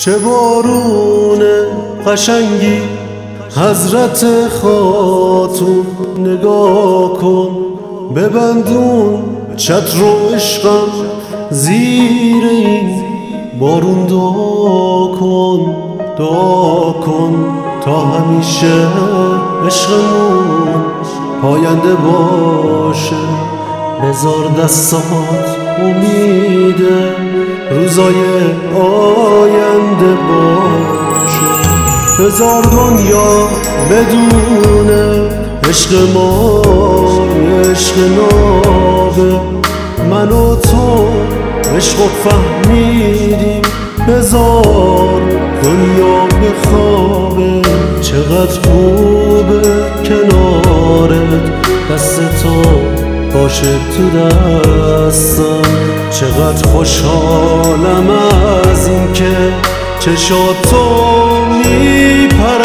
چه بارون قشنگی حضرت خاتون، نگاه کن ببندون چتر و عشقم زیر این بارون. دعا کن دعا کن تا همیشه عشقمون پاینده باشه. بذار دستات امید روزای آینده باشه. بذار دنیا بدونه عشق ما عشق نابه، من و تو عشق فهمیدیم. بذار دنیا بخوابه، چقدر خوبه کنارت دست تو باشه تو دستم. چقدر خوشحالم از این که چشاتو میپرستم.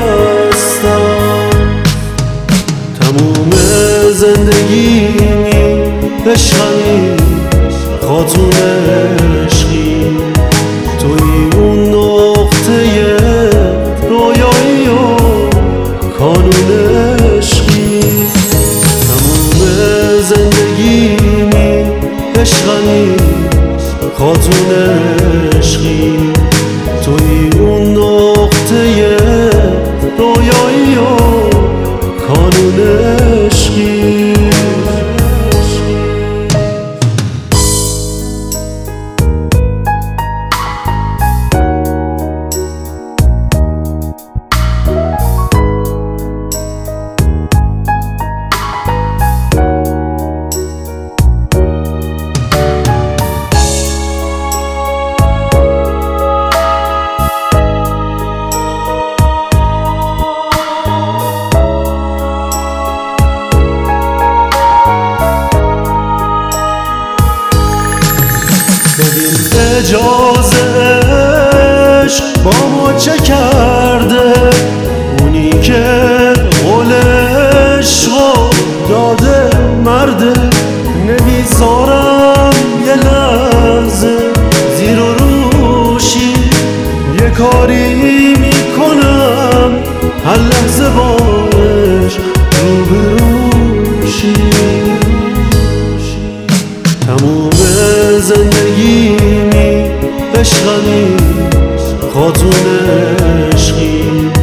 تموم زندگیمی عشقی خاتون عشقی، توی اون نقطه رویایی و کانون عشقی. تموم زندگیمی عشقی خاتون عشقی، توی اون نقطه رویایی و کانون عشقی. اجازه عشق با ما چه کرده، اونی که قول عشقو داده مرده. نمیذارم یه لحظه زیر و روشی، یه کاری میکنم هر لحظه باش روبروشی. تموم زندگیمی عشقی خاتون عشقی،